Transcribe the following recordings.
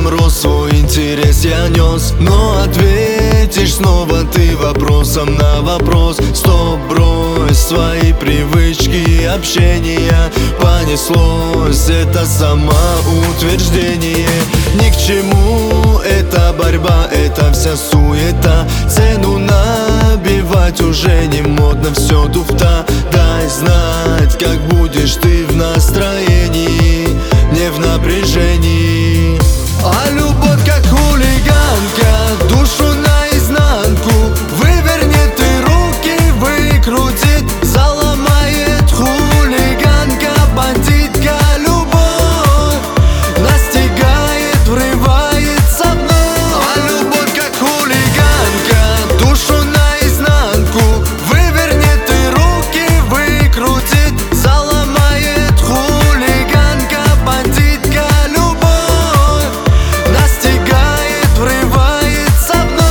годом рос, свой интерес я нес. Но ответишь снова ты вопросом на вопрос. Стоп, брось свои привычки и общения. Понеслось, это самоутверждение. Ни к чему эта борьба, это вся суета. Цену набивать уже не модно, все туфта. Дай знать, как будешь ты в настроении, не в напряжении. А любовь как хулиганка, душу наизнанку вывернет и руки выкрутит, заломает хулиганка, бандитка. Любовь настигает, врывается в ночь. А любовь как хулиганка, душу наизнанку вывернет и руки выкрутит, заломает хулиганка, бандитка. Любовь настигает, врывается в ночь.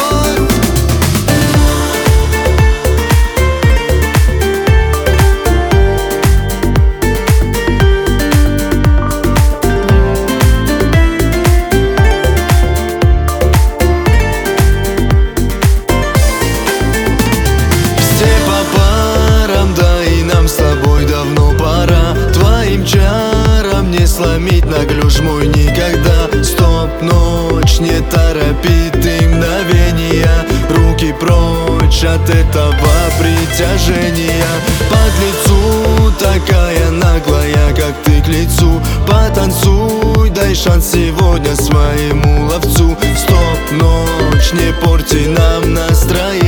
Все по парам, да и нам с тобой давно пора. Твоим чарам не сломить наглюш мой никогда. Стоп, ночь не торопит и мгновения. Руки прочь от этого притяжения. Под лицу такая наглая, как ты к лицу. Потанцуй, дай шанс сегодня своему ловцу. Стоп, ночь, не порти нам настроение.